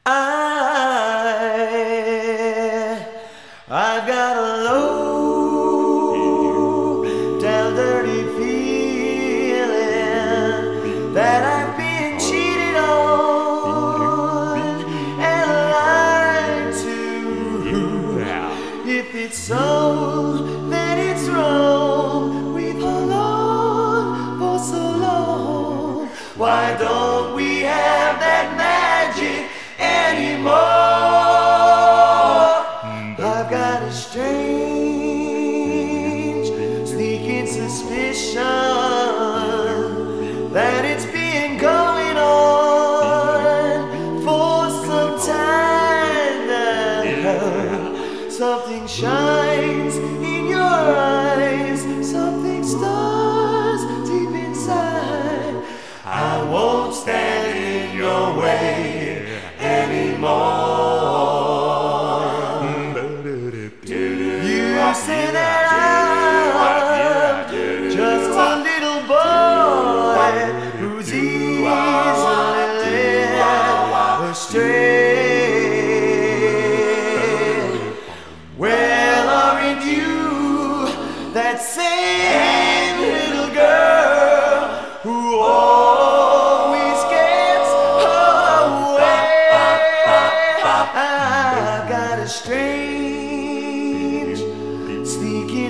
I've got a low down dirty feeling that I've been cheated on and lied to. If it's so, then it's wrong. We've hung on for so long. Why don't we have that magic anymore? I've got a strange, sneaking suspicion that it's been going on for some time now. Something shines in your eyes, something stirs deep inside. I won't stand in your way anymore. You say that I'm just a little boy who's easily led astray. Well, aren't you that same little girl who always gets away? I've got a strange, sneaking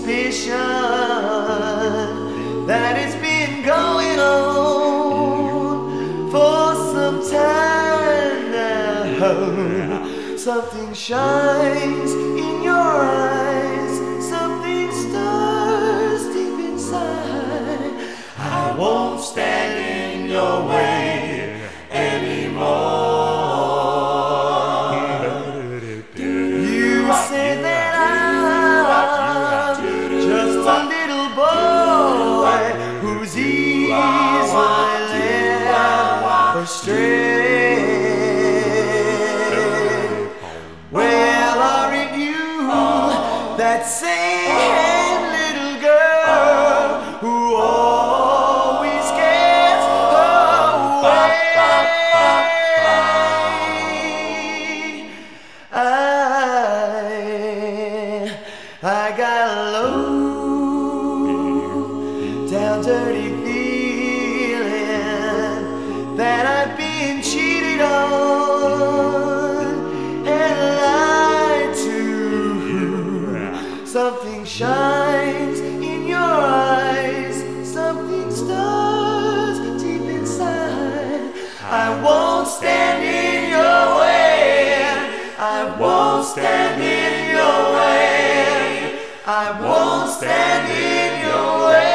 suspicion that it's been going on for some time now. Something shines in your eyes, something stirs deep inside. I won't stand in your way anymore. You say that I'm just a little boy who's easily led astray. Well, aren't you that same little girl who always gets away? I got a low down dirty feeling that I've been cheated on and lied to. Something shines in your eyes, something stirs deep inside. I won't stand in your way. I won't stand in your way. I won't stand in your way.